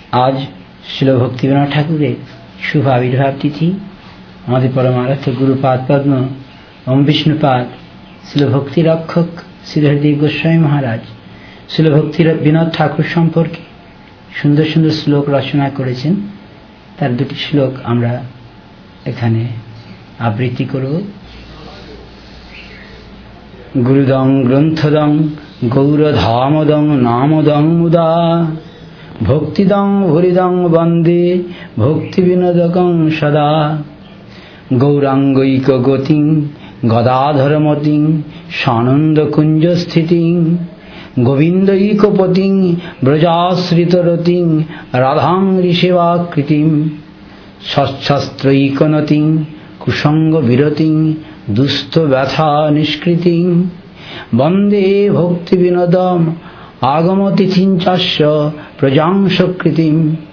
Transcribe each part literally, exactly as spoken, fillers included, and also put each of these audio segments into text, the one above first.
आज श्रील भक्तिविनोद ठाकुरेर शुभ आविर्भाव तिथि। हमारे परमाराध्य गुरुपाद पद्म ओम विष्णुपाद श्रील भक्ति रक्षक श्री हरिदेव गोस्वामी महाराज श्रील भक्ति विनोद ठाकुर सम्पर्के सुंदर सुंदर श्लोक रचना करेছেন। तार दुटी श्लोक आमरा एखाने आबृत्ति करब। गुरुदं ग्रंथदं गौरधामदं नामदं मुदा भक्तिदं भुरिदं वंदे भक्ति विनोदकं सदा गौरांगैक गतिं गदाधरमतिं सानंद कुंज स्थितिं गोविंदैकपतिं ब्रजाश्रितरतिं राधां ऋषिवाकृतिं सच्छस्त्रैकनतिं कुसंग विरतिं दुस्त व्यथा निष्कृतिं वंदे भक्ति विनोदम आगमतिथिं चास्य प्रजां सकृतिं।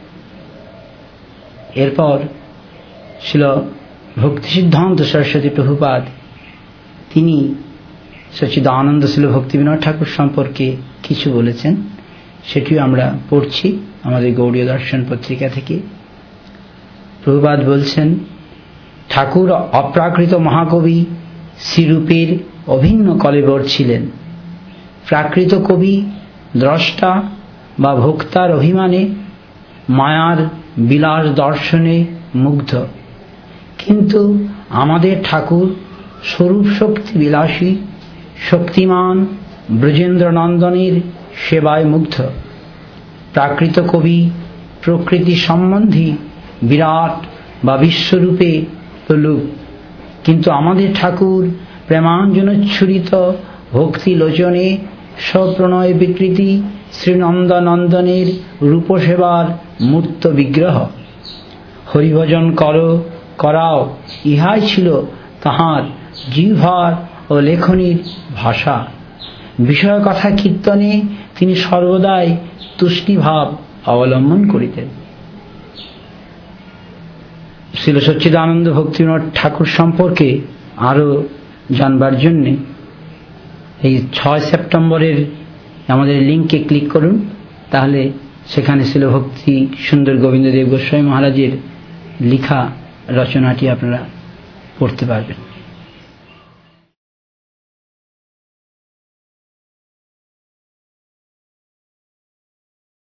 एरपर श्रील भक्ति सिद्धांत सरस्वती प्रभुपाद तिनी सच्चिदानंद श्रील भक्ति विनोद ठाकुर सम्पर्के किछु बोलेছেন, सेटिও আমরা পড়ছি আমাদের গৌড়ীয় দর্শন পত্রিকা থেকে। প্রভুপাদ বলছেন, ঠাকুর অপ্রাকৃত মহাকবি শ্রীরূপের অভিন্ন কলেবর ছিলেন। প্রাকৃত কবি দ্রষ্টা বা ভোক্তার অভিমানে মায়ার বিলাস দর্শনে মুগ্ধ, কিন্তু আমাদের ঠাকুর স্বরূপ শক্তি বিলাসী শক্তিমান ব্রজেন্দ্র নন্দনের সেবায় মুগ্ধ। প্রাকৃত কবি প্রকৃতি সম্বন্ধী বিরাট বা বিশ্বরূপে প্রলুপ, কিন্তু আমাদের ঠাকুর প্রেমাঞ্জনোচ্ছুরিত ভক্তি লোচনে স্বপ্রণয় বিকৃতি শ্রীনন্দনন্দনের রূপসেবার মূর্ত বিগ্রহ। হরিভজন করো করাও ইহাই ছিল তাহার জিহ্বার ও লেখনীর ভাষা। বিষয় কথা কীর্তনে তিনি সর্বদাই তুষ্টিভাব অবলম্বন করিতেন। শ্রীল সচ্চিদানন্দ ভক্তিবিনোদ ঠাকুর সম্পর্কে আরো জানবার জন্য এই ছয় সেপ্টেম্বরের আমাদের লিঙ্কে ক্লিক করুন, তাহলে সেখানে শ্রীল ভক্তি সুন্দর গোবিন্দদেব গোস্বামী মহারাজের লেখা রচনাটি আপনারা পড়তে পারবেন।